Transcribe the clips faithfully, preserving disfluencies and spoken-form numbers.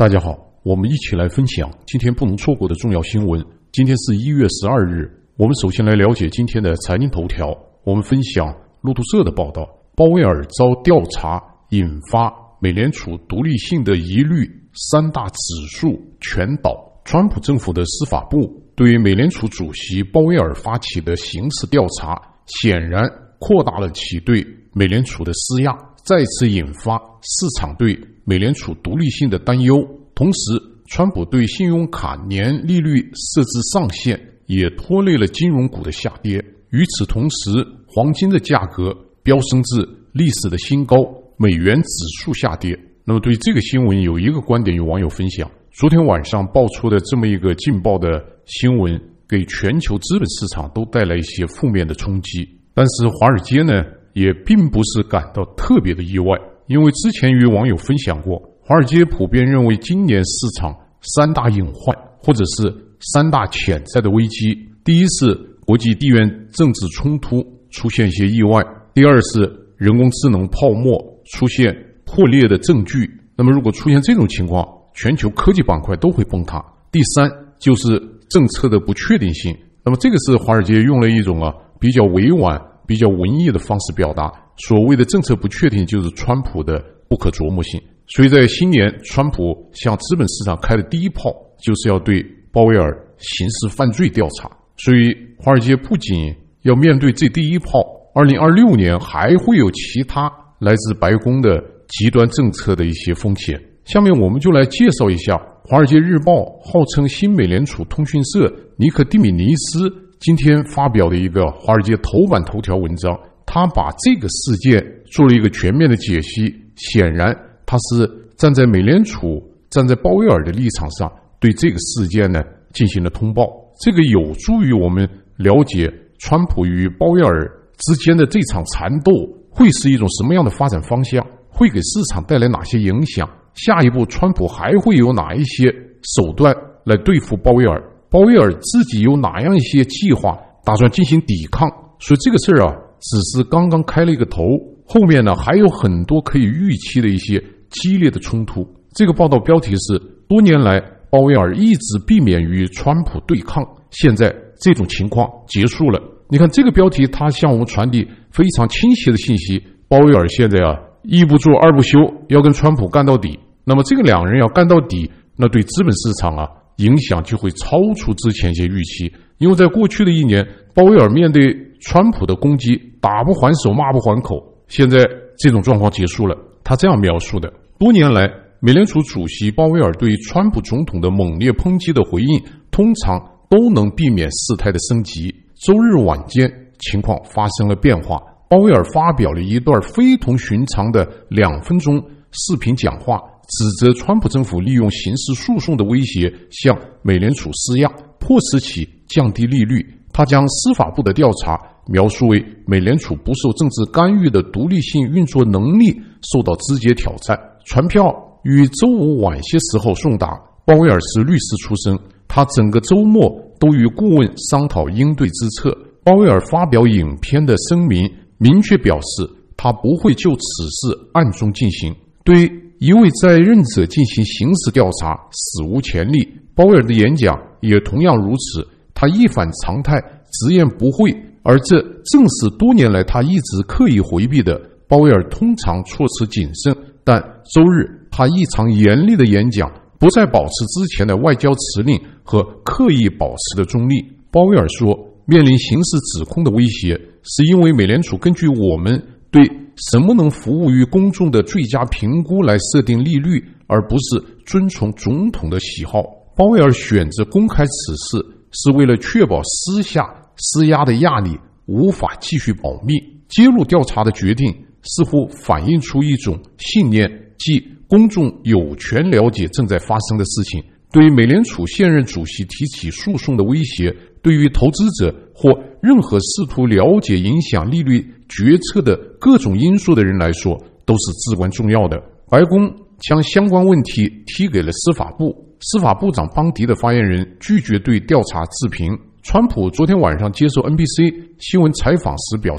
大家好，我们一起来分享今天不能错过的重要新闻。今天是一月十二日，我们首先来了解今天的财经头条。我们分享路透社的报道，鲍威尔遭调查引发美联储独立性的疑虑，三大指数全倒。川普政府的司法部对美联储主席鲍威尔发起的刑事调查，显然扩大了其对美联储的施压，再次引发市场对美联储独立性的担忧。同时，川普对信用卡年利率设置上限也拖累了金融股的下跌。与此同时，黄金的价格飙升至历史的新高，美元指数下跌。那么对这个新闻有一个观点，有网友分享，昨天晚上爆出的这么一个劲爆的新闻，给全球资本市场都带来一些负面的冲击。但是华尔街呢，也并不是感到特别的意外，因为之前与网友分享过，华尔街普遍认为今年市场三大隐患，或者是三大潜在的危机。第一是国际地缘政治冲突出现一些意外，第二是人工智能泡沫出现破裂的证据，那么如果出现这种情况，全球科技板块都会崩塌。第三就是政策的不确定性，那么这个是华尔街用了一种啊比较委婉比较文艺的方式表达，所谓的政策不确定就是川普的不可琢磨性。所以在新年，川普向资本市场开的第一炮就是要对鲍威尔刑事犯罪调查。所以华尔街不仅要面对这第一炮，二零二六年还会有其他来自白宫的极端政策的一些风险。下面我们就来介绍一下华尔街日报号称新美联储通讯社尼克蒂米尼斯今天发表的一个华尔街头版头条文章，他把这个事件做了一个全面的解析。显然他是站在美联储站在鲍威尔的立场上对这个事件呢进行了通报，这个有助于我们了解川普与鲍威尔之间的这场缠斗会是一种什么样的发展方向，会给市场带来哪些影响，下一步川普还会有哪一些手段来对付鲍威尔，鲍威尔自己有哪样一些计划打算进行抵抗。所以这个事儿啊只是刚刚开了一个头，后面呢还有很多可以预期的一些激烈的冲突。这个报道标题是多年来鲍威尔一直避免与川普对抗，现在这种情况结束了。你看这个标题，它向我们传递非常清晰的信息，鲍威尔现在啊一不做二不休，要跟川普干到底。那么这个两人要干到底，那对资本市场啊影响就会超出之前一些预期。因为在过去的一年，鲍威尔面对川普的攻击，打不还手骂不还口，现在这种状况结束了。他这样描述的，多年来美联储主席鲍威尔对川普总统的猛烈抨击的回应通常都能避免事态的升级。周日晚间情况发生了变化，鲍威尔发表了一段非同寻常的两分钟视频讲话，指责川普政府利用刑事诉讼的威胁向美联储施压，迫使其降低利率。他将司法部的调查描述为美联储不受政治干预的独立性运作能力受到直接挑战。传票于周五晚些时候送达，鲍威尔是律师出身，他整个周末都与顾问商讨应对之策。鲍威尔发表影片的声明，明确表示他不会就此事暗中进行，对一位在任者进行刑事调查史无前例。鲍威尔的演讲也同样如此，他一反常态，直言不讳，而这正是多年来他一直刻意回避的。鲍威尔通常措辞谨慎，但周日他异常严厉的演讲不再保持之前的外交辞令和刻意保持的中立。鲍威尔说，面临刑事指控的威胁，是因为美联储根据我们对什么能服务于公众的最佳评估来设定利率，而不是遵从总统的喜好。鲍威尔选择公开此事，是为了确保私下施压的压力无法继续保密。揭露调查的决定似乎反映出一种信念，即公众有权了解正在发生的事情。对美联储现任主席提起诉讼的威胁，对于投资者或任何试图了解影响利率决策的各种因素的人来说都是至关重要的。白宫将相关问题踢给了司法部，司法部长邦迪的发言人拒绝对调查置评。川普昨天晚上接受 N B C 新闻采访时表示，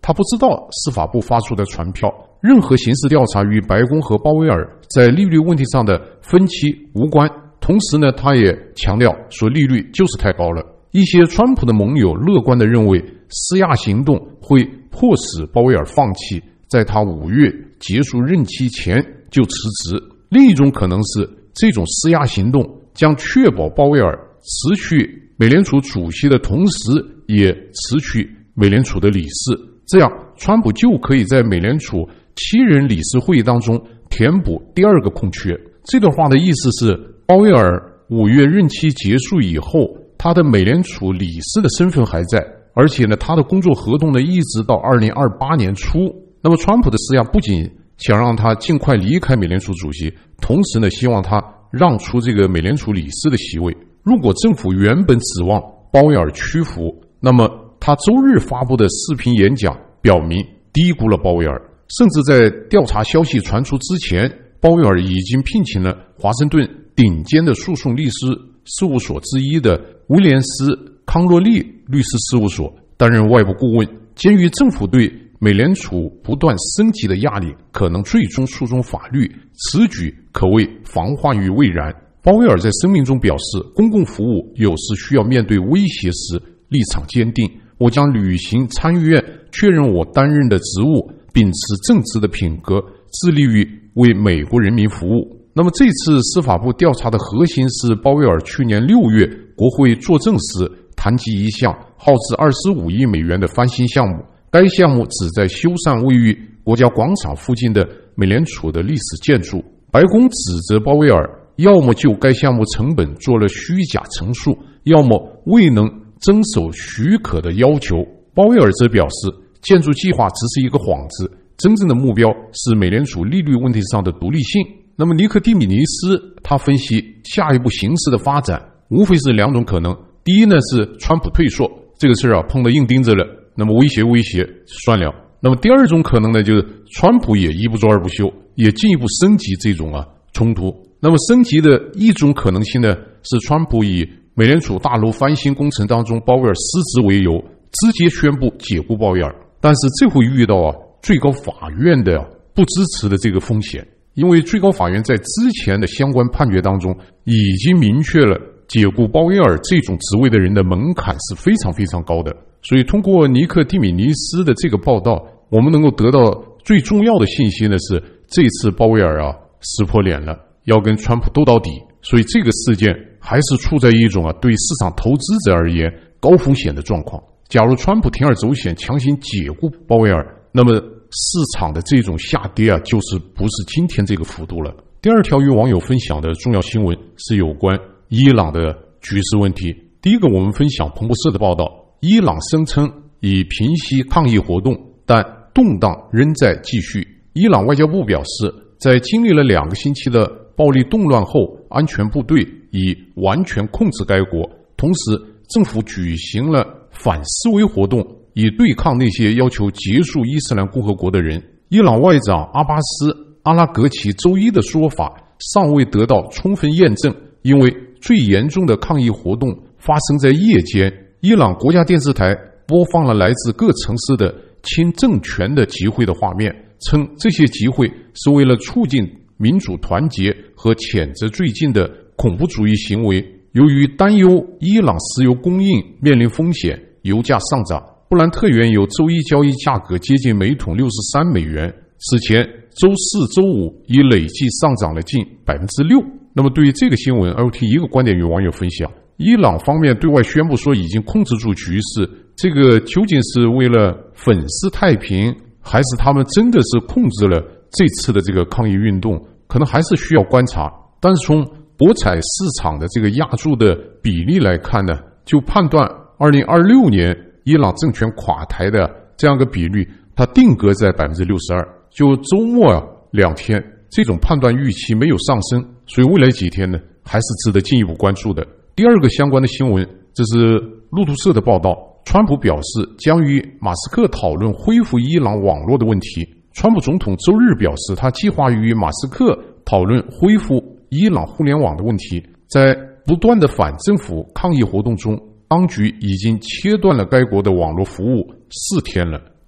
他不知道司法部发出的传票。任何刑事调查与白宫和鲍威尔在利率问题上的分歧无关。同时呢，他也强调说利率就是太高了。一些川普的盟友乐观地认为施压行动会迫使鲍威尔放弃，在他五月结束任期前就辞职。另一种可能是这种施压行动将确保鲍威尔辞去美联储主席的同时也辞去美联储的理事，这样川普就可以在美联储七人理事会议当中填补第二个空缺。这段话的意思是，鲍威尔五月任期结束以后，他的美联储理事的身份还在，而且呢，他的工作合同呢一直到二零二八年初。那么川普的施压不仅想让他尽快离开美联储主席，同时呢，希望他让出这个美联储理事的席位。如果政府原本指望鲍威尔屈服，那么他周日发布的视频演讲表明低估了鲍威尔，甚至在调查消息传出之前，鲍威尔已经聘请了华盛顿顶尖的诉讼律师事务所之一的威廉斯康洛利律师事务所担任外部顾问。鉴于政府对美联储不断升级的压力可能最终诉诸法律，此举可谓防患于未然。鲍威尔在声明中表示，公共服务有时需要面对威胁时立场坚定，我将履行参议院确认我担任的职务，秉持正直的品格，致力于为美国人民服务。那么这次司法部调查的核心是鲍威尔去年六月国会作证时谈及一项耗资二十五亿美元的翻新项目，该项目旨在修缮位于国家广场附近的美联储的历史建筑。白宫指责鲍威尔要么就该项目成本做了虚假陈述，要么未能遵守许可的要求。鲍威尔则表示，建筑计划只是一个幌子，真正的目标是美联储利率问题上的独立性。那么尼克蒂米尼斯他分析下一步形势的发展无非是两种可能，第一呢是川普退缩，这个事啊碰到硬钉子了，那么威胁威胁算了。那么第二种可能呢，就是川普也一不做二不休，也进一步升级这种啊冲突。那么升级的一种可能性呢，是川普以美联储大楼翻新工程当中鲍威尔失职为由，直接宣布解雇鲍威尔。但是这会遇到啊最高法院的、啊、不支持的这个风险，因为最高法院在之前的相关判决当中已经明确了解雇鲍威尔这种职位的人的门槛是非常非常高的。所以通过尼克蒂米尼斯的这个报道，我们能够得到最重要的信息呢是，这次鲍威尔啊撕破脸了，要跟川普斗到底。所以这个事件还是处在一种啊对市场投资者而言高风险的状况。假如川普铤而走险强行解雇鲍威尔，那么市场的这种下跌啊就是不是今天这个幅度了。第二条与网友分享的重要新闻是有关伊朗的局势问题。第一个，我们分享彭博社的报道，伊朗声称已平息抗议活动，但动荡仍在继续。伊朗外交部表示，在经历了两个星期的暴力动乱后，安全部队已完全控制该国，同时政府举行了反示威活动，以对抗那些要求结束伊斯兰共和国的人。伊朗外长阿巴斯·阿拉格齐周一的说法尚未得到充分验证，因为最严重的抗议活动发生在夜间。伊朗国家电视台播放了来自各城市的亲政权的集会的画面，称这些集会是为了促进民主团结和谴责最近的恐怖主义行为。由于担忧伊朗石油供应面临风险，油价上涨，布兰特原油周一交易价格接近每桶六十三美元，此前周四周五已累计上涨了近 百分之六。 那么对于这个新闻 L T 一个观点与网友分享，伊朗方面对外宣布说已经控制住局势，这个究竟是为了粉饰太平，还是他们真的是控制了这次的这个抗议运动，可能还是需要观察。但是从博彩市场的这个押注的比例来看呢，就判断二零二六年伊朗政权垮台的这样一个比率，它定格在 百分之六十二。 就周末啊两天，这种判断预期没有上升，所以未来几天呢还是值得进一步关注的。第二个相关的新闻，这是路透社的报道，川普表示将与马斯克讨论恢复伊朗网络的问题。川普总统周日表示，他计划与马斯克讨论恢复伊朗互联网的问题。在不断的反政府抗议活动中，当局已经切断了该国的网络服务四天了。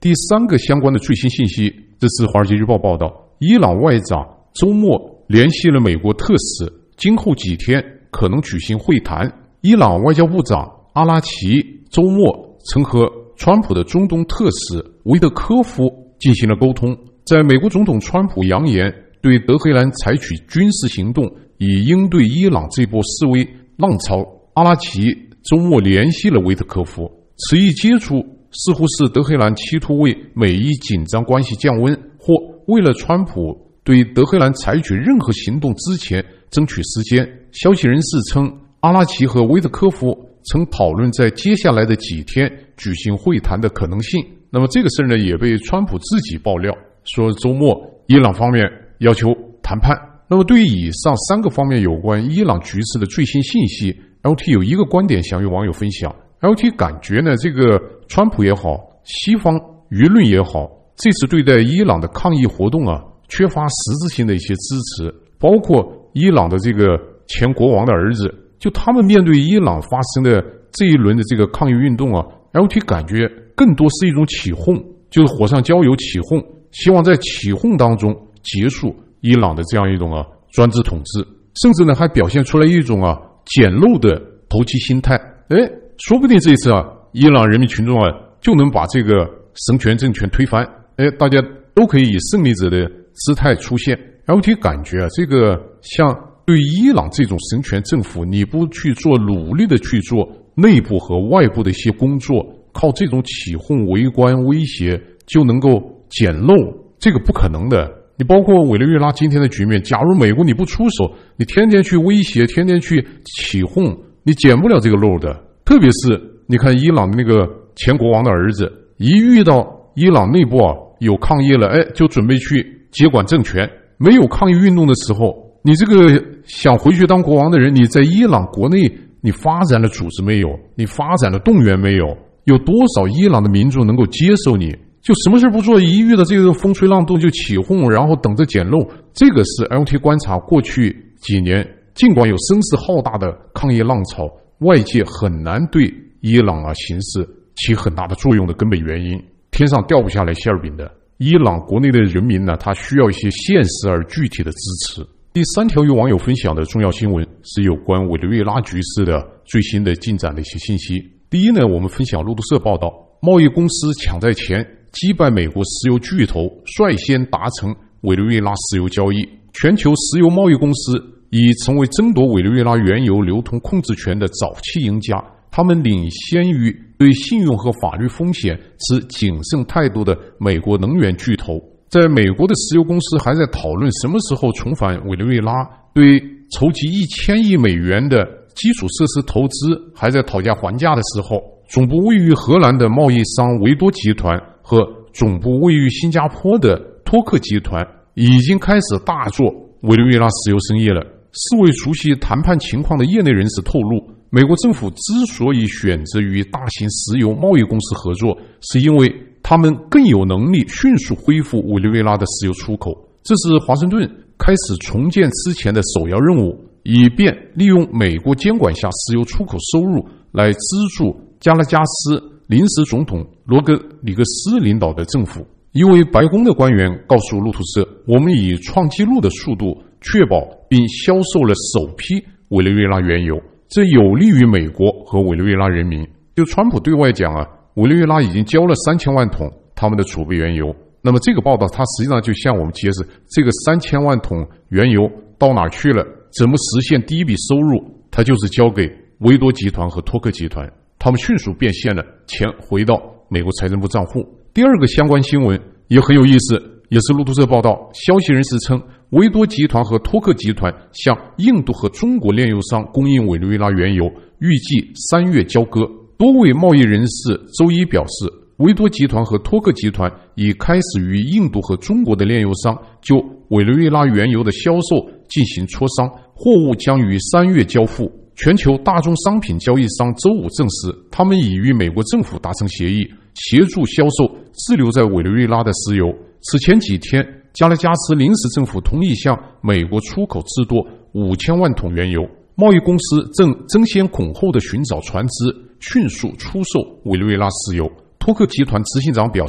第三个相关的最新信息，这是《华尔街日报》报道，伊朗外长周末联系了美国特使，今后几天可能举行会谈。伊朗外交部长阿拉奇周末曾和川普的中东特使维德科夫进行了沟通。在美国总统川普扬言对德黑兰采取军事行动以应对伊朗这波示威浪潮，阿拉奇周末联系了维特科夫，此一接触似乎是德黑兰企图为美伊紧张关系降温，或为了川普对德黑兰采取任何行动之前争取时间。消息人士称，阿拉奇和维特科夫曾讨论在接下来的几天举行会谈的可能性。那么这个事呢，也被川普自己爆料，说周末伊朗方面要求谈判。那么对于以上三个方面有关伊朗局势的最新信息， L T 有一个观点想与网友分享。 L T 感觉呢，这个川普也好，西方舆论也好，这次对待伊朗的抗议活动啊，缺乏实质性的一些支持，包括伊朗的这个前国王的儿子，就他们面对伊朗发生的这一轮的这个抗议运动啊， L T 感觉更多是一种起哄，就是火上浇油起哄，希望在起哄当中结束伊朗的这样一种啊专制统治，甚至呢还表现出来一种啊简陋的投机心态。哎，说不定这一次啊，伊朗人民群众啊就能把这个神权政权推翻，哎，大家都可以以胜利者的姿态出现。L T 感觉啊，这个像对伊朗这种神权政府，你不去做努力的去做内部和外部的一些工作，靠这种起哄、围观、威胁就能够捡漏，这个不可能的。你包括委内瑞拉今天的局面，假如美国你不出手，你天天去威胁，天天去起哄，你捡不了这个漏的。特别是你看伊朗的那个前国王的儿子，一遇到伊朗内部啊有抗议了，哎，就准备去接管政权。没有抗议运动的时候，你这个想回去当国王的人，你在伊朗国内你发展的组织没有，你发展的动员没有，有多少伊朗的民众能够接受你？就什么事不做，一遇到这个风吹浪动就起哄，然后等着捡漏。这个是 L T 观察过去几年，尽管有声势浩大的抗议浪潮，外界很难对伊朗啊形势起很大的作用的根本原因。天上掉不下来馅饼的，伊朗国内的人民呢，他需要一些现实而具体的支持。第三条与网友分享的重要新闻是有关委内瑞拉局势的最新的进展的一些信息。第一呢，我们分享路透社报道，贸易公司抢在前击败美国石油巨头，率先达成委内瑞拉石油交易。全球石油贸易公司已成为争夺委内瑞拉原油流通控制权的早期赢家，他们领先于对信用和法律风险持谨慎态度的美国能源巨头。在美国的石油公司还在讨论什么时候重返委内瑞拉，对筹集一千亿美元的基础设施投资还在讨价还价的时候，总部位于荷兰的贸易商维多集团和总部位于新加坡的托克集团已经开始大做委内瑞拉石油生意了。四位熟悉谈判情况的业内人士透露，美国政府之所以选择与大型石油贸易公司合作，是因为他们更有能力迅速恢复委内瑞拉的石油出口。这是华盛顿开始重建之前的首要任务，以便利用美国监管下石油出口收入来资助加拉加斯临时总统罗格里格斯领导的政府。一位白宫的官员告诉路透社，我们以创纪录的速度确保并销售了首批委内瑞拉原油，这有利于美国和委内瑞拉人民。就川普对外讲啊，委内瑞拉已经交了三千万桶他们的储备原油。那么这个报道它实际上就向我们揭示，这个三千万桶原油到哪去了，怎么实现第一笔收入，它就是交给维多集团和托克集团，他们迅速变现了，钱回到美国财政部账户。第二个相关新闻也很有意思，也是路透社报道，消息人士称，维多集团和托克集团向印度和中国炼油商供应委内瑞拉原油，预计三月交割。多位贸易人士周一表示，维多集团和托克集团已开始与印度和中国的炼油商就委内瑞拉原油的销售进行磋商，货物将于三月交付。全球大宗商品交易商周五证实，他们已与美国政府达成协议，协助销售滞留在委内瑞拉的石油。此前几天，加拉加斯临时政府同意向美国出口至多五千万桶原油。贸易公司正争先恐后地寻找船只，迅速出售委内瑞拉石油。托克集团执行长表示，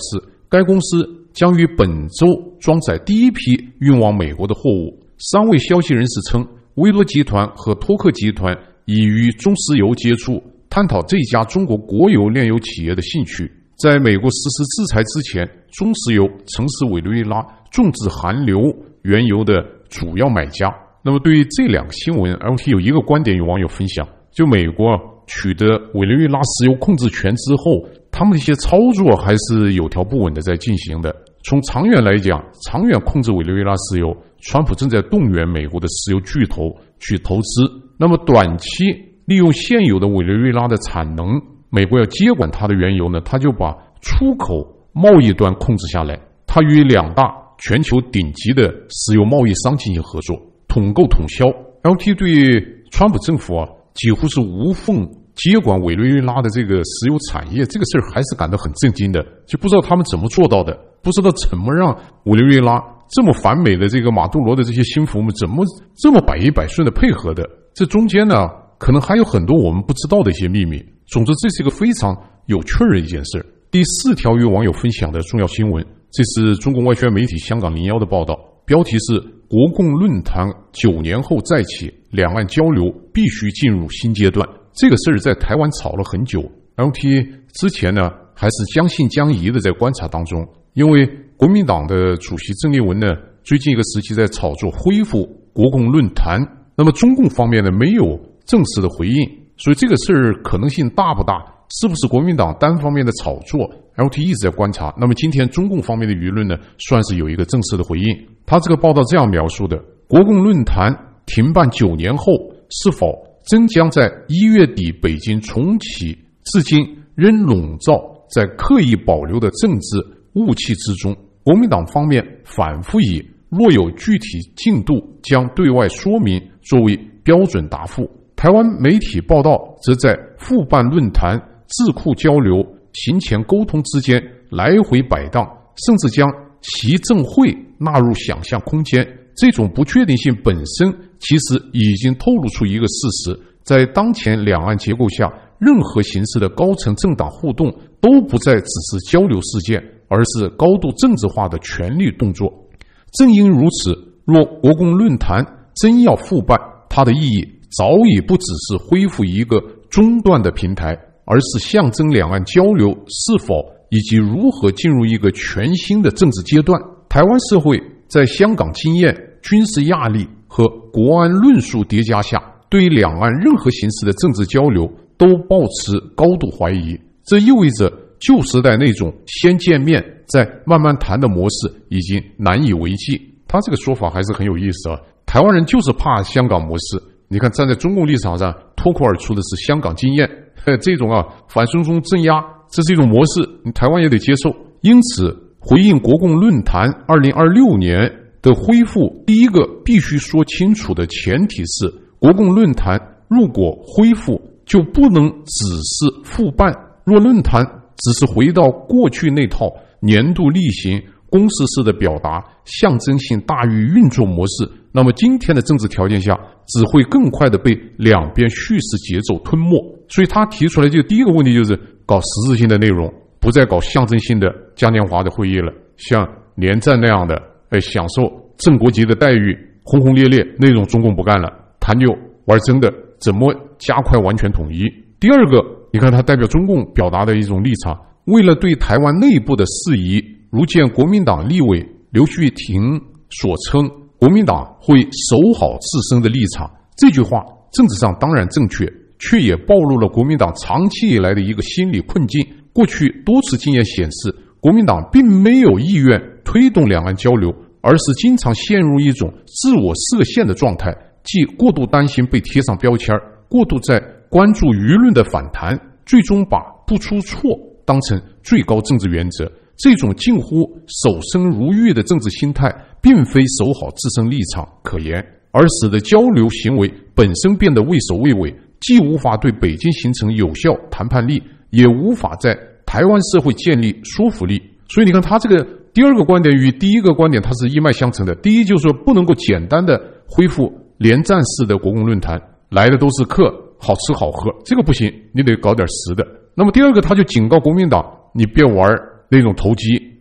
该公司将于本周装载第一批运往美国的货物。三位消息人士称，威罗集团和托克集团已与中石油接触，探讨这家中国国有炼油企业的兴趣。在美国实施制裁之前，中石油曾是委内瑞拉种植韩流原油的主要买家。那么对于这两个新闻 L T 有一个观点与网友分享，就美国取得委内瑞拉石油控制权之后，他们的一些操作还是有条不紊的在进行的。从长远来讲，长远控制委内瑞拉石油，川普正在动员美国的石油巨头去投资。那么短期利用现有的委内瑞拉的产能，美国要接管它的原油呢，他就把出口贸易端控制下来，他与两大全球顶级的石油贸易商进行合作，统购统销。 L T 对川普政府啊几乎是无缝接管委内瑞拉的这个石油产业，这个事儿还是感到很震惊的，就不知道他们怎么做到的，不知道怎么让委内瑞拉这么反美的这个马杜罗的这些心腹们怎么这么百依百顺的配合的。这中间呢可能还有很多我们不知道的一些秘密。总之这是一个非常有趣的一件事。第四条与网友分享的重要新闻，这是中共外宣媒体香港零幺的报道，标题是国共论坛九年后再起，两岸交流必须进入新阶段。这个事儿在台湾吵了很久， L T 之前呢还是将信将疑的在观察当中，因为国民党的主席郑丽文呢最近一个时期在炒作恢复国共论坛，那么中共方面呢没有正式的回应，所以这个事儿可能性大不大，是不是国民党单方面的炒作， L T 一直在观察。那么今天中共方面的舆论呢算是有一个正式的回应。他这个报道这样描述的，国共论坛停办九年后，是否真将在一月底北京重启，至今仍笼罩在刻意保留的政治雾气之中。国民党方面反复以若有具体进度将对外说明作为标准答复。台湾媒体报道则在复办论坛、智库交流、行前沟通之间来回摆荡，甚至将习政会纳入想象空间。这种不确定性本身其实已经透露出一个事实，在当前两岸结构下，任何形式的高层政党互动都不再只是交流事件，而是高度政治化的权力动作。正因如此，若国共论坛真要复办，它的意义早已不只是恢复一个中断的平台，而是象征两岸交流是否以及如何进入一个全新的政治阶段。台湾社会在香港经验、军事压力和国安论述叠加下，对于两岸任何形式的政治交流都抱持高度怀疑。这意味着旧时代那种先见面再慢慢谈的模式已经难以为继。他这个说法还是很有意思啊！台湾人就是怕香港模式。你看，站在中共立场上脱口而出的是香港经验，这种啊反送中镇压，这是一种模式，你台湾也得接受。因此，回应国共论坛二零二六年的恢复，第一个必须说清楚的前提是，国共论坛如果恢复，就不能只是复办。若论坛只是回到过去那套年度例行、公式式的表达、象征性大于运作模式，那么今天的政治条件下，只会更快的被两边叙事节奏吞没。所以他提出来这个第一个问题就是搞实质性的内容，不再搞象征性的嘉年华的会议了，像连战那样的哎，享受正国级的待遇，轰轰烈烈那种中共不干了，谈就玩真的，怎么加快完全统一。第二个，你看他代表中共表达的一种立场，为了对台湾内部的事宜，如见国民党立委刘旭廷所称，国民党会守好自身的立场。这句话政治上当然正确，却也暴露了国民党长期以来的一个心理困境。过去多次经验显示，国民党并没有意愿推动两岸交流，而是经常陷入一种自我设限的状态，即过度担心被贴上标签，过度在关注舆论的反弹，最终把不出错当成最高政治原则。这种近乎守身如玉的政治心态，并非守好自身立场可言，而使得交流行为本身变得畏首畏尾，既无法对北京形成有效谈判力，也无法在台湾社会建立说服力。所以你看他这个第二个观点与第一个观点它是一脉相承的。第一就是说不能够简单的恢复连战式的国共论坛，来的都是客，好吃好喝，这个不行，你得搞点实的。那么第二个他就警告国民党，你别玩那种投机，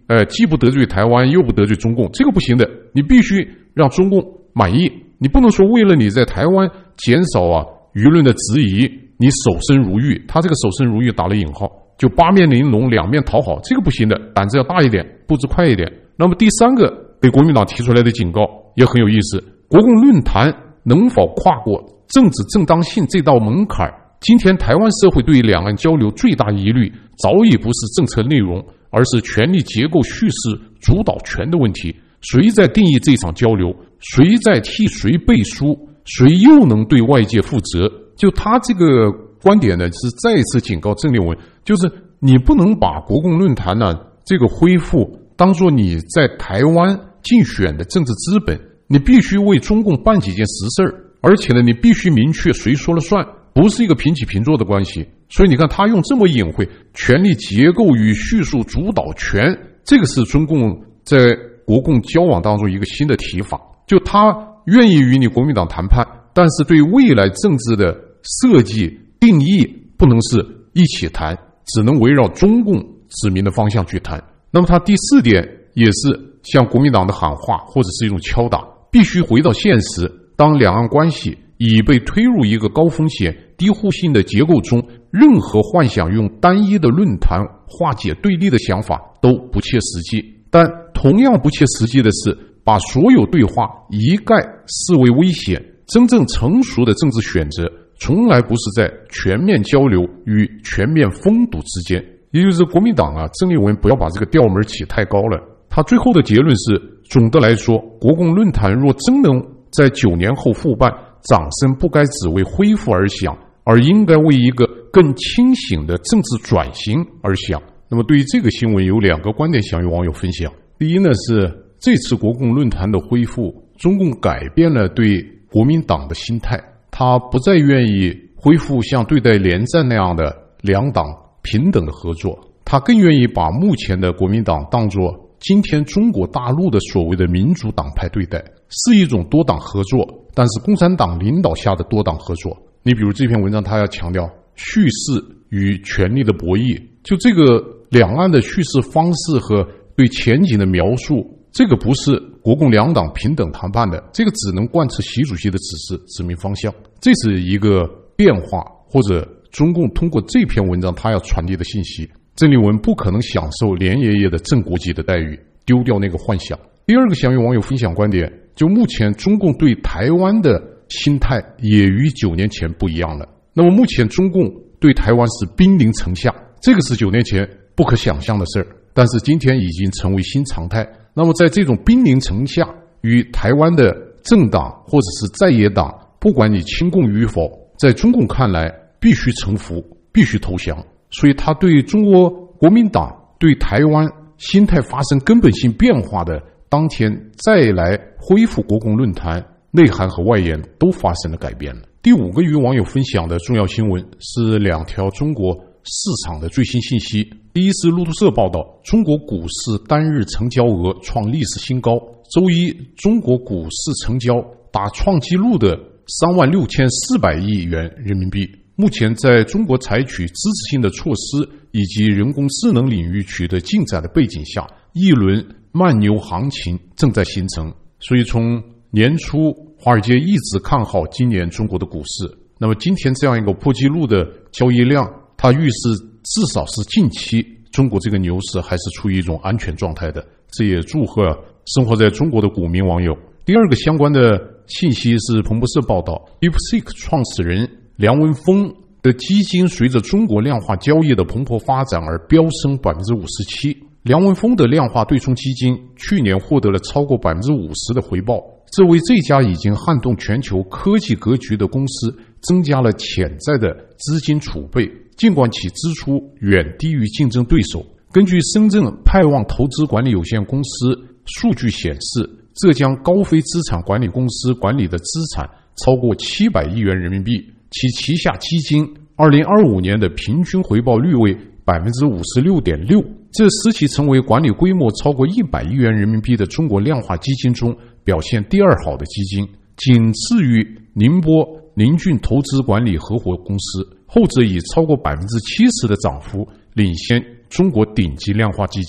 呃，既不得罪台湾，又不得罪中共，这个不行的。你必须让中共满意，你不能说为了你在台湾减少啊舆论的质疑，你守身如玉。他这个守身如玉打了引号，就八面玲珑，两面讨好，这个不行的，胆子要大一点，步子快一点。那么第三个给国民党提出来的警告也很有意思，国共论坛能否跨过政治正当性这道门槛？今天台湾社会对两岸交流最大疑虑早已不是政策内容，而是权力结构叙事主导权的问题。谁在定义这场交流？谁在替谁背书？谁又能对外界负责？就他这个观点呢，是再一次警告郑丽文，就是你不能把国共论坛呢这个恢复当作你在台湾竞选的政治资本，你必须为中共办几件实事儿，而且呢，你必须明确谁说了算，不是一个平起平坐的关系。所以你看，他用这么隐晦，权力结构与叙述主导权，这个是中共在国共交往当中一个新的提法。就他愿意与你国民党谈判，但是对未来政治的设计定义不能是一起谈，只能围绕中共指明的方向去谈。那么他第四点也是向国民党的喊话，或者是一种敲打，必须回到现实。当两岸关系已被推入一个高风险低互信的结构中，任何幻想用单一的论坛化解对立的想法都不切实际。但同样不切实际的是，把所有对话一概视为危险。真正成熟的政治选择从来不是在全面交流与全面封堵之间。也就是国民党啊，郑丽文不要把这个调门起太高了。他最后的结论是，总的来说，国共论坛若真能在九年后复办，掌声不该只为恢复而响，而应该为一个更清醒的政治转型而响。那么对于这个新闻有两个观点想与网友分享。第一呢，是这次国共论坛的恢复，中共改变了对国民党的心态，他不再愿意恢复像对待连战那样的两党平等的合作，他更愿意把目前的国民党当作今天中国大陆的所谓的民主党派对待，是一种多党合作，但是共产党领导下的多党合作。你比如这篇文章他要强调叙事与权力的博弈，就这个两岸的叙事方式和对前景的描述，这个不是国共两党平等谈判的，这个只能贯彻习主席的指示，指明方向。这是一个变化，或者中共通过这篇文章他要传递的信息。郑丽文不可能享受连爷爷的正国级的待遇，丢掉那个幻想。第二个想与网友分享观点，就目前中共对台湾的心态也与九年前不一样了。那么目前中共对台湾是兵临城下，这个是九年前不可想象的事儿，但是今天已经成为新常态。那么在这种兵临城下，与台湾的政党或者是在野党，不管你亲共与否，在中共看来必须臣服，必须投降。所以他对中国国民党对台湾心态发生根本性变化的当天再来恢复国共论坛，内涵和外延都发生了改变了。第五个与网友分享的重要新闻是两条中国市场的最新信息。第一是路透社报道，中国股市单日成交额创历史新高，周一中国股市成交打创纪录的三万六千四百亿元人民币。目前在中国采取支持性的措施以及人工智能领域取得进展的背景下，一轮慢牛行情正在形成。所以从年初华尔街一直看好今年中国的股市，那么今天这样一个破纪录的交易量，它预示至少是近期中国这个牛市还是处于一种安全状态的。这也祝贺生活在中国的股民网友。第二个相关的信息是彭博社报道， DeepSeek 创始人梁文峰的基金随着中国量化交易的蓬勃发展而飙升 百分之五十七。 梁文峰的量化对冲基金去年获得了超过 百分之五十 的回报，这为这家已经撼动全球科技格局的公司增加了潜在的资金储备，尽管其支出远低于竞争对手。根据深圳派旺投资管理有限公司数据显示，浙江高飞资产管理公司管理的资产超过七百亿元人民币，其旗下基金二零二五年的平均回报率为 百分之五十六点六， 这使其成为管理规模超过一百亿元人民币的中国量化基金中表现第二好的基金，仅次于宁波宁俊投资管理合伙公司，后者以超过 百分之七十 的涨幅领先中国顶级量化基金。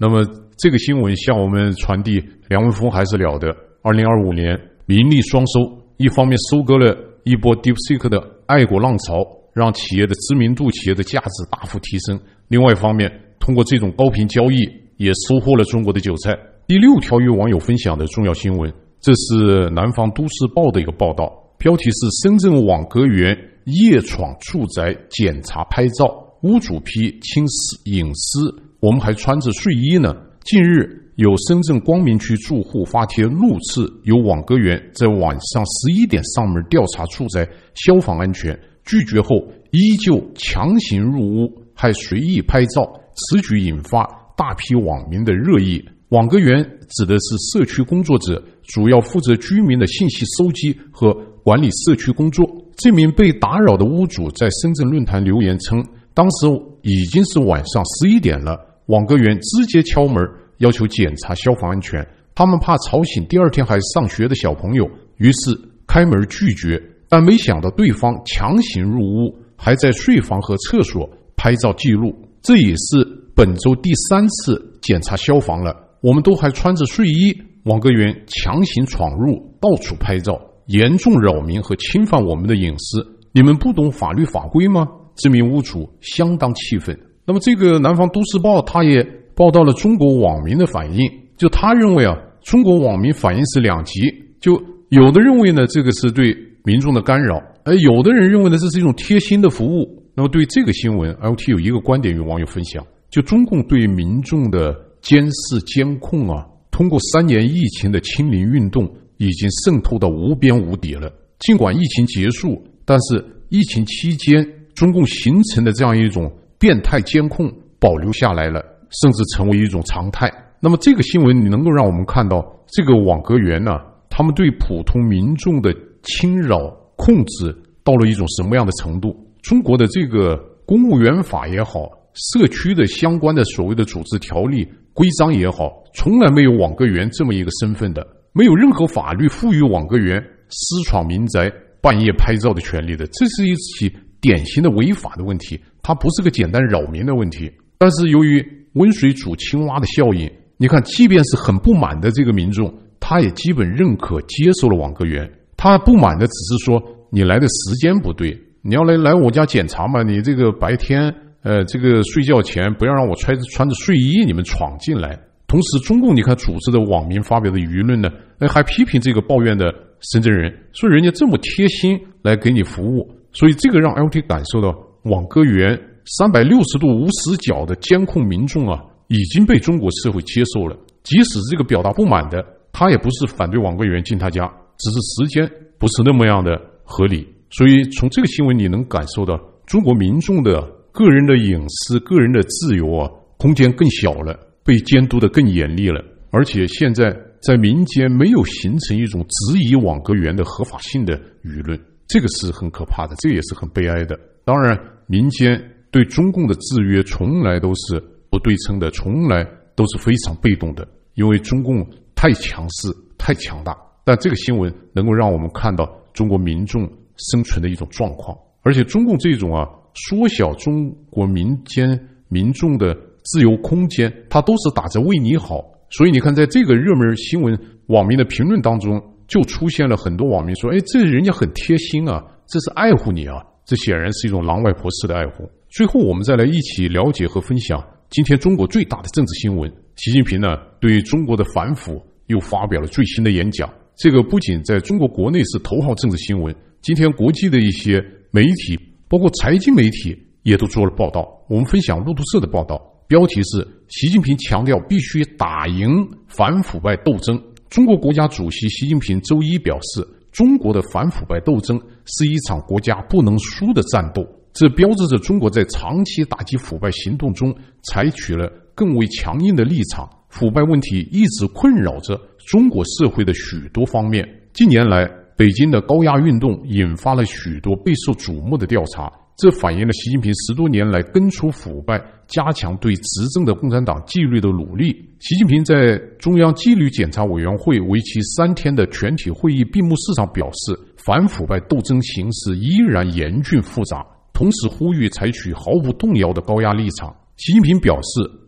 那么这个新闻向我们传递梁文峰还是了得。二零二五年名利双收，一方面收割了一波 DeepSeek 的爱国浪潮，让企业的知名度、企业的价值大幅提升；另外一方面，通过这种高频交易，也收获了中国的韭菜。第六条与网友分享的重要新闻，这是南方都市报的一个报道，标题是深圳网格园夜闯住宅检查拍照，屋主批侵隐私，我们还穿着睡衣呢。近日有深圳光明区住户发帖怒斥有网格园在晚上十一点上门调查住宅消防安全，拒绝后依旧强行入屋，还随意拍照，此举引发大批网民的热议。网格园指的是社区工作者，主要负责居民的信息收集和管理社区工作。这名被打扰的屋主在深圳论坛留言称，当时已经是晚上十一点了，网格园直接敲门要求检查消防安全，他们怕吵醒第二天还上学的小朋友，于是开门拒绝，但没想到对方强行入屋，还在睡房和厕所拍照记录。这也是本周第三次检查消防了，我们都还穿着睡衣，网格园强行闯入，到处拍照，严重扰民和侵犯我们的隐私，你们不懂法律法规吗？这名屋主相当气愤。那么这个南方都市报他也报道了中国网民的反应，就他认为啊，中国网民反应是两极，就有的认为呢这个是对民众的干扰，而有的人认为呢这是一种贴心的服务。那么对这个新闻 L T 有一个观点与网友分享，就中共对民众的监视监控啊，通过三年疫情的清零运动已经渗透到无边无底了。尽管疫情结束，但是疫情期间中共形成的这样一种变态监控保留下来了，甚至成为一种常态。那么这个新闻你能够让我们看到这个网格园呢，他们对普通民众的侵扰控制到了一种什么样的程度。中国的这个公务员法也好，社区的相关的所谓的组织条例规章也好，从来没有网格园这么一个身份的，没有任何法律赋予网格园私闯民宅半夜拍照的权利的，这是一起典型的违法的问题，它不是个简单扰民的问题。但是由于温水煮青蛙的效应，你看即便是很不满的这个民众，他也基本认可接受了网格园。他不满的只是说你来的时间不对，你要来来我家检查嘛，你这个白天呃这个睡觉前不要让我穿穿着睡衣你们闯进来。同时中共你看组织的网民发表的舆论呢，还批评这个抱怨的深圳人，说人家这么贴心来给你服务。所以这个让 L T 感受到网格园三百六十度无死角的监控民众啊，已经被中国社会接受了。即使这个表达不满的，他也不是反对网格园进他家，只是时间不是那么样的合理。所以从这个新闻你能感受到中国民众的个人的隐私、个人的自由啊，空间更小了，被监督的更严厉了。而且现在在民间没有形成一种质疑网格园的合法性的舆论，这个是很可怕的，这个也是很悲哀的。当然民间对中共的制约从来都是不对称的，从来都是非常被动的，因为中共太强势太强大。但这个新闻能够让我们看到中国民众生存的一种状况，而且中共这种啊缩小中国民间民众的自由空间，它都是打着为你好。所以你看在这个热门新闻网民的评论当中，就出现了很多网民说，哎，这人家很贴心啊，这是爱护你啊，这显然是一种狼外婆式的爱护。最后我们再来一起了解和分享今天中国最大的政治新闻。习近平呢对中国的反腐又发表了最新的演讲，这个不仅在中国国内是头号政治新闻，今天国际的一些媒体包括财经媒体也都做了报道。我们分享路透社的报道，标题是习近平强调必须打赢反腐败斗争。中国国家主席习近平周一表示，中国的反腐败斗争是一场国家不能输的战斗，这标志着中国在长期打击腐败行动中采取了更为强硬的立场。腐败问题一直困扰着中国社会的许多方面。近年来，北京的高压运动引发了许多备受瞩目的调查，这反映了习近平十多年来根除腐败、加强对执政的共产党纪律的努力。习近平在中央纪律检查委员会为期三天的全体会议闭幕式上表示，反腐败斗争形势依然严峻复杂，同时呼吁采取毫不动摇的高压立场。习近平表示，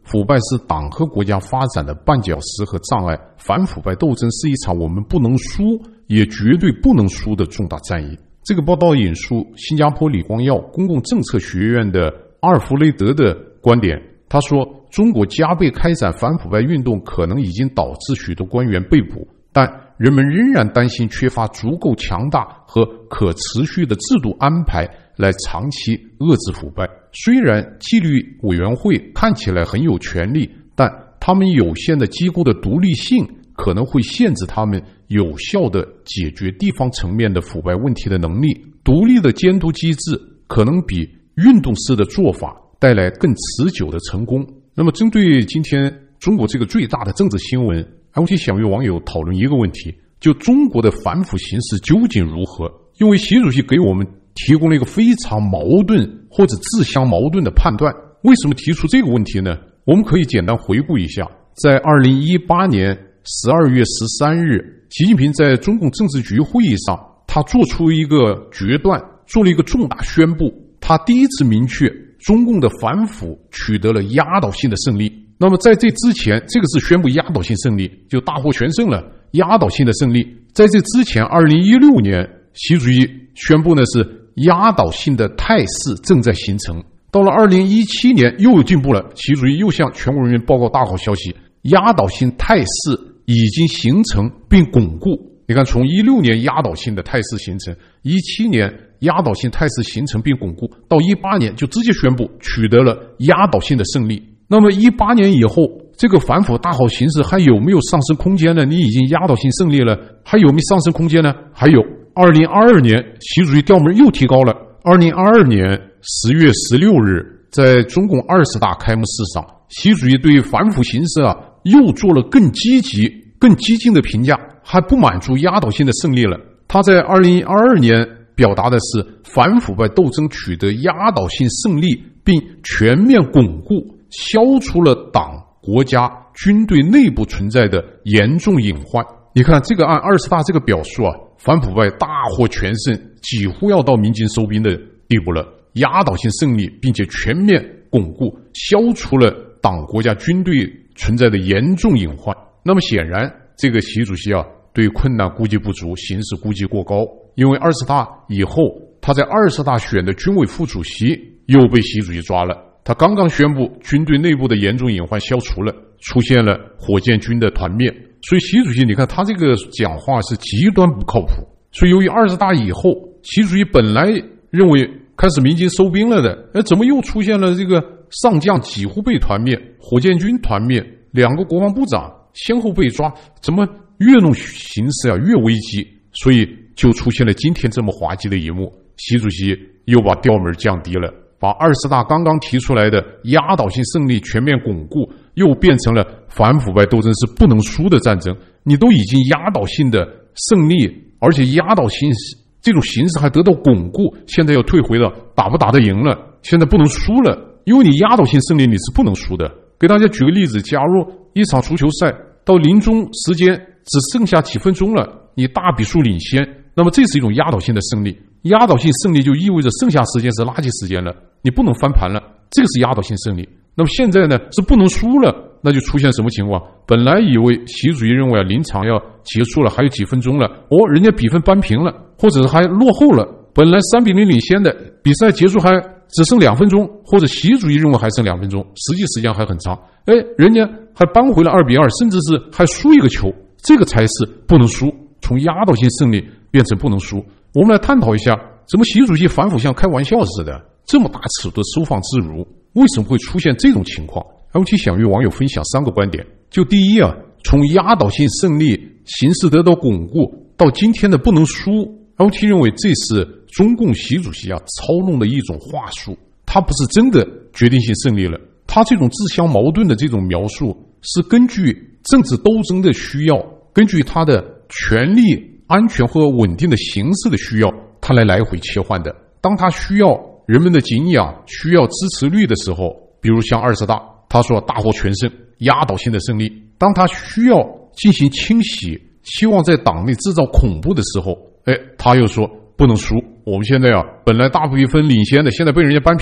腐败是党和国家发展的绊脚石和障碍，反腐败斗争是一场我们不能输也绝对不能输的重大战役。这个报道引述新加坡李光耀公共政策学院的阿尔弗雷德的观点，他说，中国加倍开展反腐败运动可能已经导致许多官员被捕，但人们仍然担心缺乏足够强大和可持续的制度安排来长期遏制腐败。虽然纪律委员会看起来很有权力，但他们有限的机构的独立性可能会限制他们有效地解决地方层面的腐败问题的能力。独立的监督机制可能比运动式的做法带来更持久的成功。那么针对今天中国这个最大的政治新闻，I O T想与网友讨论一个问题，就中国的反腐形势究竟如何？因为习主席给我们提供了一个非常矛盾或者自相矛盾的判断。为什么提出这个问题呢？我们可以简单回顾一下，在二零一八年十二月十三日，习近平在中共政治局会议上，他做出一个决断，做了一个重大宣布。他第一次明确中共的反腐取得了压倒性的胜利。那么在这之前，这个是宣布压倒性胜利，就大获全胜了，压倒性的胜利。在这之前，二零一六年习主席宣布呢是压倒性的态势正在形成。到了二零一七年又有进步了，习主席又向全国人民报告大好消息，压倒性态势已经形成并巩固。你看，从一六年压倒性的态势形成，一七年压倒性态势形成并巩固，到一八年就直接宣布取得了压倒性的胜利。那么一八年以后，这个反腐大好形势还有没有上升空间呢？你已经压倒性胜利了，还有没有上升空间呢？还有。二零二二年习主席调门又提高了。二零二二年十月十六日，在中共二十大开幕式上，习主席对反腐形势啊又做了更积极、更激进的评价，还不满足压倒性的胜利了。他在二零二二年表达的是反腐败斗争取得压倒性胜利，并全面巩固，消除了党、国家、军队内部存在的严重隐患。你看，这个按二十大这个表述啊，反腐败大获全胜，几乎要到鸣金收兵的地步了，压倒性胜利，并且全面巩固，消除了党、国家、军队存在的严重隐患。那么显然，这个习主席啊，对困难估计不足，形势估计过高。因为二十大以后，他在二十大选的军委副主席又被习主席抓了。他刚刚宣布军队内部的严重隐患消除了，出现了火箭军的团灭。所以习主席你看他这个讲话是极端不靠谱。所以由于二十大以后，习主席本来认为开始鸣金收兵了的，哎，怎么又出现了这个上将几乎被团灭，火箭军团灭，两个国防部长先后被抓，怎么越弄形势啊越危机？所以就出现了今天这么滑稽的一幕。习主席又把调门降低了，把二十大刚刚提出来的压倒性胜利全面巩固，又变成了反腐败斗争是不能输的战争。你都已经压倒性的胜利，而且压倒性这种形势还得到巩固，现在又退回了打不打得赢了，现在不能输了，因为你压倒性胜利你是不能输的。给大家举个例子，假如一场足球赛到临终时间只剩下几分钟了，你大比数领先，那么这是一种压倒性的胜利。压倒性胜利就意味着剩下时间是垃圾时间了，你不能翻盘了，这个是压倒性胜利。那么现在呢是不能输了，那就出现什么情况？本来以为习主席认为啊临场要结束了，还有几分钟了，哦，人家比分扳平了，或者还落后了，本来三比零领先的，比赛结束还只剩两分钟，或者习主席认为还剩两分钟，实际时间还很长，哎，人家还扳回了二比二，甚至是还输一个球，这个才是不能输，从压倒性胜利变成不能输。我们来探讨一下，怎么习主席反腐像开玩笑似的，这么大尺度收放自如，为什么会出现这种情况？ L T 想与网友分享三个观点。就第一啊，从压倒性胜利形势得到巩固到今天的不能输， L T 认为这是中共习主席啊操弄的一种话术，他不是真的决定性胜利了，他这种自相矛盾的这种描述是根据政治斗争的需要，根据他的权力安全和稳定的形势的需要，他来来回切换的。当他需要人们的敬仰，需要支持率的时候，比如像二十大，他说大获全胜，压倒性的胜利。当他需要进行清洗，希望在党内制造恐怖的时候，哎，他又说不能输。我们现在啊，本来大比分领先的，现在被人家扳平了，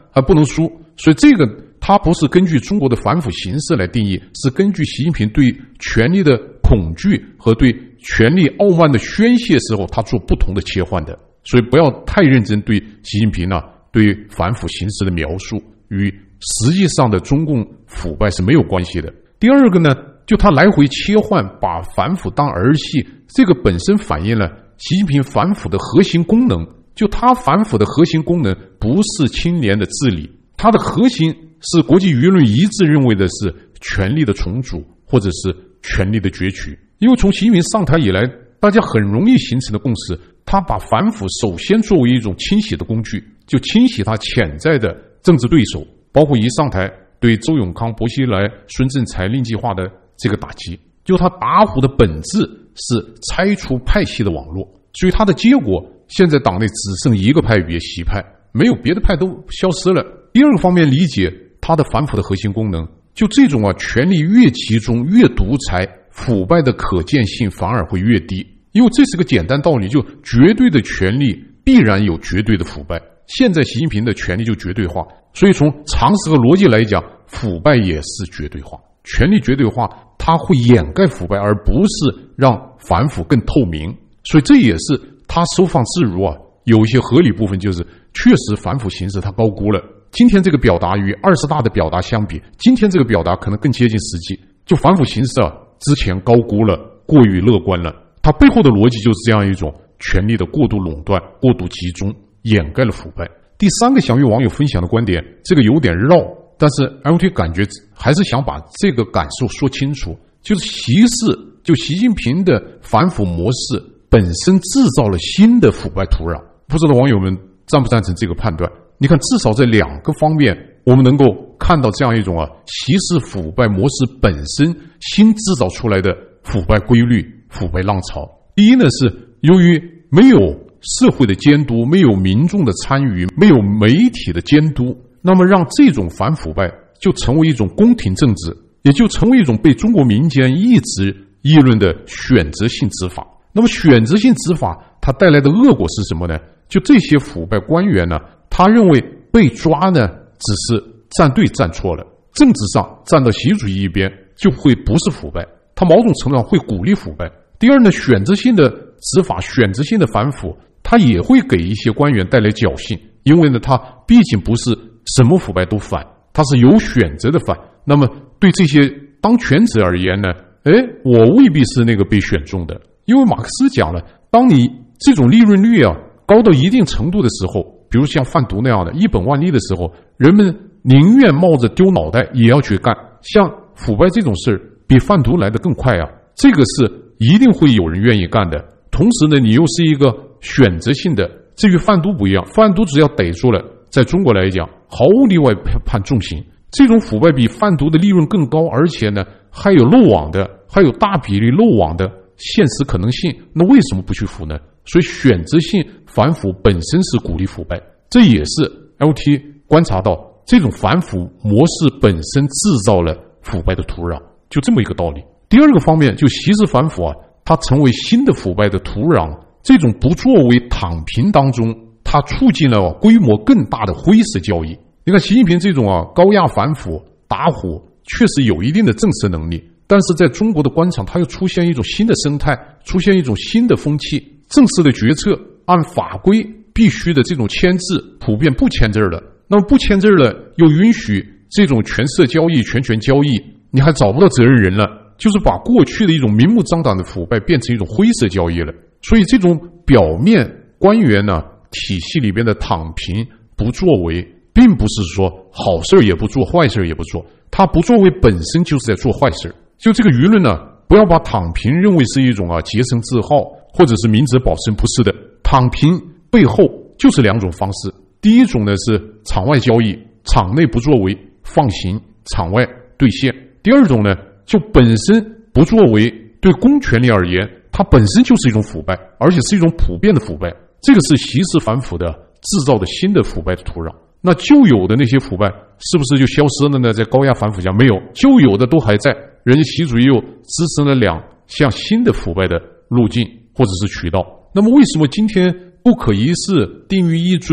还不能输。所以这个它不是根据中国的反腐形势来定义，是根据习近平对权力的恐惧和对权力傲慢的宣泄时候，他做不同的切换的。所以不要太认真对习近平呢对反腐形势的描述，与实际上的中共腐败是没有关系的。第二个呢，就他来回切换，把反腐当儿戏，这个本身反映了习近平反腐的核心功能。就他反腐的核心功能不是清廉的治理，它的核心是国际舆论一致认为的是权力的重组或者是权力的攫取。因为从习近平上台以来，大家很容易形成的共识，他把反腐首先作为一种清洗的工具，就清洗他潜在的政治对手，包括一上台对周永康、薄熙来、孙政才令计划的这个打击。就他打虎的本质是拆除派系的网络，所以他的结果现在党内只剩一个派别，习派，没有别的派都消失了。第二个方面理解他的反腐的核心功能，就这种啊，权力越集中越独裁，腐败的可见性反而会越低。因为这是个简单道理，就绝对的权力必然有绝对的腐败。现在习近平的权力就绝对化，所以从常识和逻辑来讲，腐败也是绝对化。权力绝对化，它会掩盖腐败，而不是让反腐更透明。所以这也是他收放自如啊，有一些合理部分就是确实反腐形势他高估了。今天这个表达与二十大的表达相比，今天这个表达可能更接近实际。就反腐形势啊，之前高估了，过于乐观了。它背后的逻辑就是这样一种权力的过度垄断、过度集中，掩盖了腐败。第三个想与网友分享的观点，这个有点绕，但是 L T 感觉还是想把这个感受说清楚。就是习氏，就习近平的反腐模式本身制造了新的腐败土壤。不知道网友们赞不赞成这个判断？你看，至少在两个方面，我们能够看到这样一种啊，习氏腐败模式本身新制造出来的腐败规律、腐败浪潮。第一呢，是由于没有社会的监督，没有民众的参与，没有媒体的监督，那么让这种反腐败就成为一种宫廷政治，也就成为一种被中国民间一直议论的选择性执法。那么选择性执法它带来的恶果是什么呢？就这些腐败官员呢，他认为被抓呢只是站队站错了，政治上站到习主席一边就会不是腐败，他某种程度上会鼓励腐败。第二呢，选择性的执法、选择性的反腐，他也会给一些官员带来侥幸，因为呢，他毕竟不是什么腐败都反，他是有选择的反。那么对这些当权者而言呢，哎，我未必是那个被选中的，因为马克思讲了，当你这种利润率啊高到一定程度的时候，比如像贩毒那样的一本万利的时候，人们宁愿冒着丢脑袋也要去干。像腐败这种事儿，比贩毒来得更快啊，这个是一定会有人愿意干的。同时呢，你又是一个选择性的。至于贩毒不一样，贩毒只要逮住了，在中国来讲毫无例外判重刑。这种腐败比贩毒的利润更高，而且呢还有漏网的，还有大比例漏网的现实可能性，那为什么不去腐呢？所以选择性反腐本身是鼓励腐败，这也是 L T 观察到这种反腐模式本身制造了腐败的土壤，就这么一个道理。第二个方面，就习氏反腐啊，它成为新的腐败的土壤，这种不作为躺平当中，它促进了规模更大的灰色交易。你看习近平这种啊高压反腐打虎确实有一定的震慑能力，但是在中国的官场，它又出现一种新的生态，出现一种新的风气。正式的决策按法规必须的这种签字，普遍不签字了。那么不签字了，又允许这种权色交易、权权交易，你还找不到责任人了，就是把过去的一种明目张胆的腐败变成一种灰色交易了。所以这种表面官员呢体系里边的躺平不作为，并不是说好事也不做，坏事也不做，他不作为本身就是在做坏事。就这个舆论呢，不要把躺平认为是一种啊洁身自好或者是明哲保身，不是的。躺平背后就是两种方式，第一种呢是场外交易，场内不作为放行，场外兑现。第二种呢，就本身不作为，对公权力而言，它本身就是一种腐败，而且是一种普遍的腐败。这个是习氏反腐的制造的新的腐败的土壤。那旧有的那些腐败是不是就消失了呢？在高压反腐下没有，旧有的都还在，人家习主席又支持了两项新的腐败的路径或者是渠道。那么为什么今天不可一世、定于一尊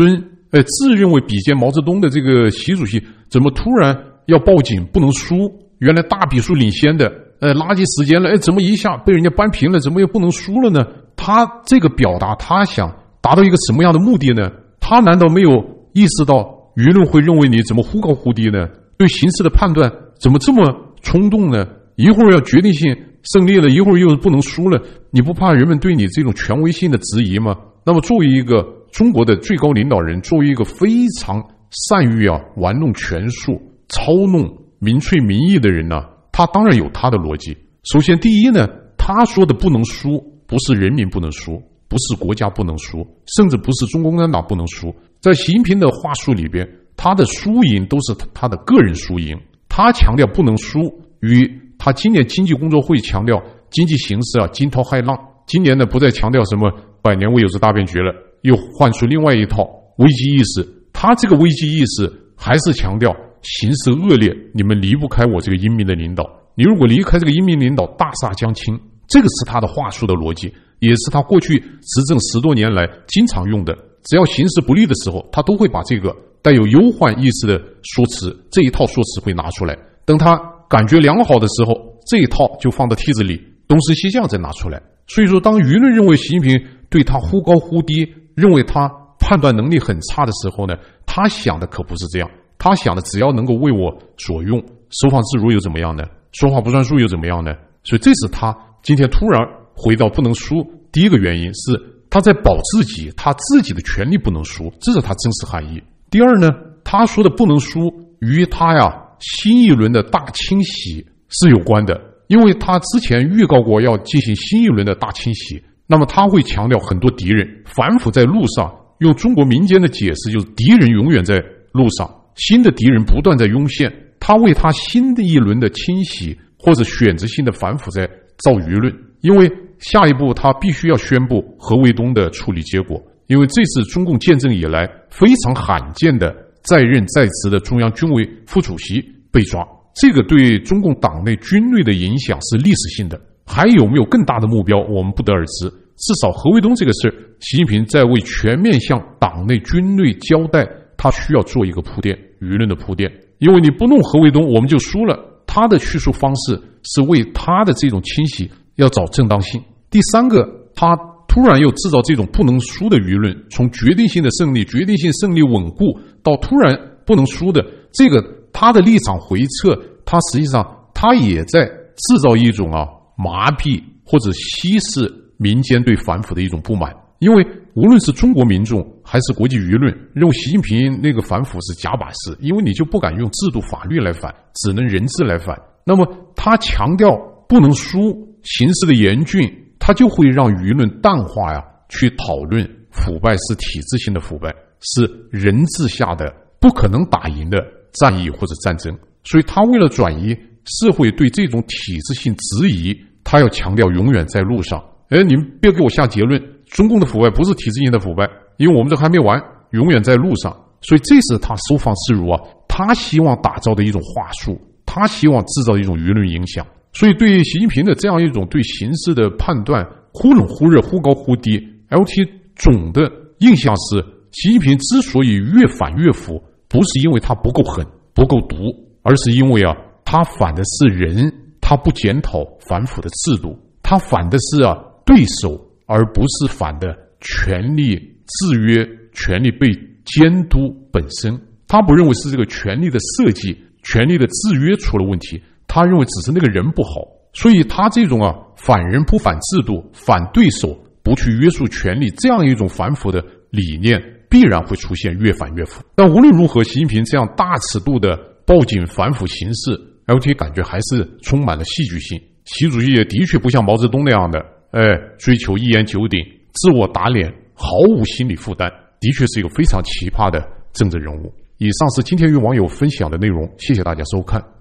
呃，自认为比肩毛泽东的这个习主席，怎么突然要报警不能输？原来大比数领先的，呃，垃圾时间了，哎，怎么一下被人家扳平了？怎么又不能输了呢？他这个表达，他想达到一个什么样的目的呢？他难道没有意识到舆论会认为你怎么忽高忽低呢？对形势的判断怎么这么冲动呢？一会儿要决定性胜利了，一会儿又不能输了，你不怕人们对你这种权威性的质疑吗？那么作为一个中国的最高领导人，作为一个非常善于啊玩弄权术、操弄民粹民意的人呢，他当然有他的逻辑。首先第一呢，他说的不能输，不是人民不能输，不是国家不能输，甚至不是中国共产党不能输。在习近平的话术里边，他的输赢都是他的个人输赢。他强调不能输，与他今年经济工作会强调经济形势啊惊涛骇浪，今年呢不再强调什么百年未有之大变局了，又换出另外一套危机意识。他这个危机意识还是强调形势恶劣，你们离不开我这个英明的领导，你如果离开这个英明领导，大厦将倾。这个是他的话术的逻辑，也是他过去执政十多年来经常用的。只要形势不利的时候，他都会把这个带有忧患意识的说辞，这一套说辞会拿出来。等他感觉良好的时候，这一套就放到屉子里，东升西降再拿出来。所以说，当舆论认为习近平对他忽高忽低，认为他判断能力很差的时候呢，他想的可不是这样。他想的只要能够为我所用，收放自如又怎么样呢？说话不算数又怎么样呢？所以这是他今天突然回到不能输，第一个原因是他在保自己，他自己的权利不能输，这是他真实含义。第二呢，他说的不能输与他呀新一轮的大清洗是有关的，因为他之前预告过要进行新一轮的大清洗，那么他会强调很多敌人反腐在路上，用中国民间的解释就是敌人永远在路上，新的敌人不断在涌现，他为他新的一轮的清洗或者选择性的反腐在造舆论。因为下一步他必须要宣布何卫东的处理结果，因为这是中共建政以来非常罕见的在任在职的中央军委副主席被抓，这个对中共党内军队的影响是历史性的。还有没有更大的目标，我们不得而知。至少何卫东这个事，习近平在为全面向党内军队交代，他需要做一个铺垫，舆论的铺垫。因为你不弄何卫东，我们就输了。他的叙述方式是为他的这种清洗要找正当性。第三个，他突然又制造这种不能输的舆论，从决定性的胜利、决定性胜利稳固到突然不能输的，这个他的立场回撤，他实际上他也在制造一种啊麻痹或者稀释民间对反腐的一种不满。因为无论是中国民众还是国际舆论认为习近平那个反腐是假把式，因为你就不敢用制度法律来反，只能人治来反。那么他强调不能输，形势的严峻，他就会让舆论淡化呀，去讨论腐败是体制性的腐败，是人治下的不可能打赢的战役或者战争。所以他为了转移社会对这种体制性质疑，他要强调永远在路上。哎，你们别给我下结论，中共的腐败不是体制性的腐败，因为我们这还没完，永远在路上。所以这是他收放自如啊，他希望打造的一种话术，他希望制造一种舆论影响。所以对习近平的这样一种对形势的判断，忽冷忽热，忽高忽低 ，L T 总的印象是，习近平之所以越反越腐，不是因为他不够狠、不够毒，而是因为啊，他反的是人，他不检讨反腐的制度，他反的是啊对手，而不是反的权力制约、权力被监督本身。他不认为是这个权力的设计、权力的制约出了问题，他认为只是那个人不好。所以他这种啊反人不反制度、反对手不去约束权力，这样一种反腐的理念必然会出现越反越腐。但无论如何，习近平这样大尺度的报警反腐形式 L T 感觉还是充满了戏剧性。习主席也的确不像毛泽东那样的哎，追求一言九鼎、自我打脸，毫无心理负担，的确是一个非常奇葩的政治人物。以上是今天与网友分享的内容，谢谢大家收看。